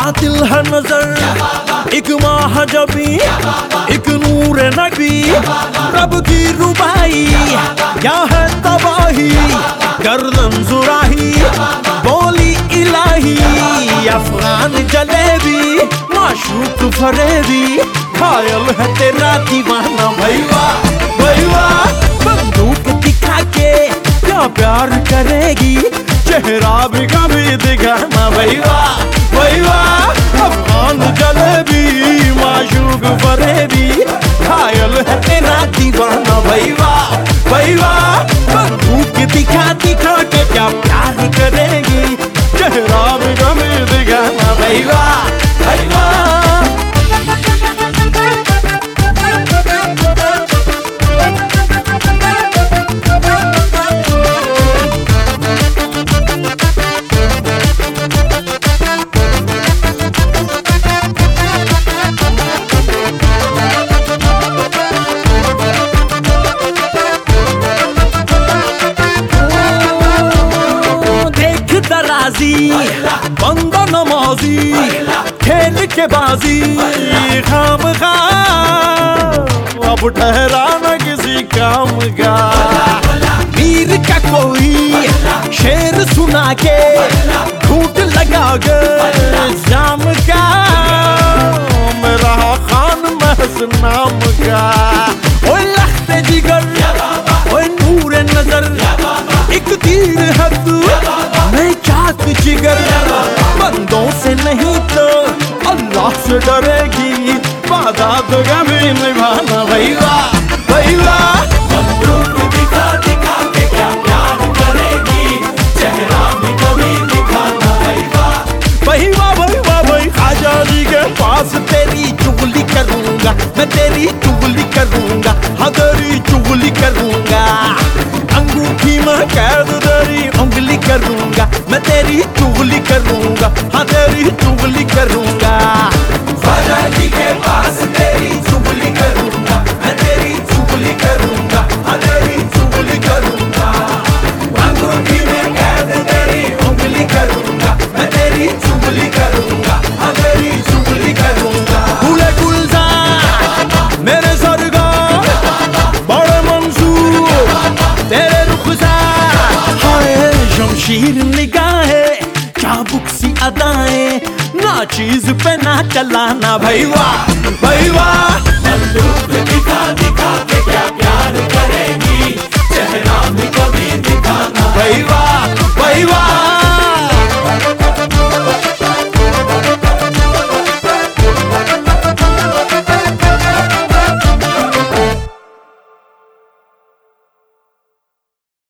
कातिल है नजर एक महाजबी एक नूर नबी रब की रुबाई क्या है तबाही गर्दन जुराही बोली इलाही अफगान जलेबी माशूक फरेबी घायल है तेरा दीवाना भैया भैया बंदूक दिखा के क्या प्यार करेगी चेहरा भी कभी दिखाना भैया भैया अफगान जलेबी माशूक फरेबी घायल है तेरा दीवाना भैया भैया बंदूक दिखा दिखा के क्या प्यार करेगी चेहरा भी कभी दिखाना भैया भैया बंदा नमाजी खेल के बाजी खाम खा अब ठहरा न किसी काम का वीर का कोई शेर सुना के झूठ लगा गए जाम का मेरा खान महज नाम का ओए लख्ते जिगर ओए नूर नजर एक तीर है तू मैं चाक जिगर बंदों से नहीं तो अल्लाह से डरेगी वादा तो कभी निभाना भैया भैया बंदूक दिखा दिखा के क्या प्यार करेगी चेहरा भी कभी दिखाना भैया भैया भैया भाई खाजा जी के पास तेरी चुगली करूंगा मैं तेरी चुगली करूंगा हाँ तेरी चुगली करूंगा अंगूठी में कैद तेरी उंगली करूंगा मैं तेरी चुगली करूंगा हाँ तेरी चुगली करूंगा ख्वाजा जी के पास तेरी चुगली करूंगा मैं तेरी चुगली करूंगा हाँ तेरी चुगली करूंगा अंगूठी में कैद तेरी उंगली करूंगा मैं तेरी चुगली करूंगा हाँ तेरी चुगली करूंगा गुले गुलजार मेरे सरगार बड़े मंसूर तेरे रुखसार हाय शमशीर निगाहें चाबुक सी अदाएं ना चीज पे ना चलाना भैया भैया बंदूक दिखा दिखा के क्या प्यार करेगी चेहरा भी कभी दिखाना भैया भैया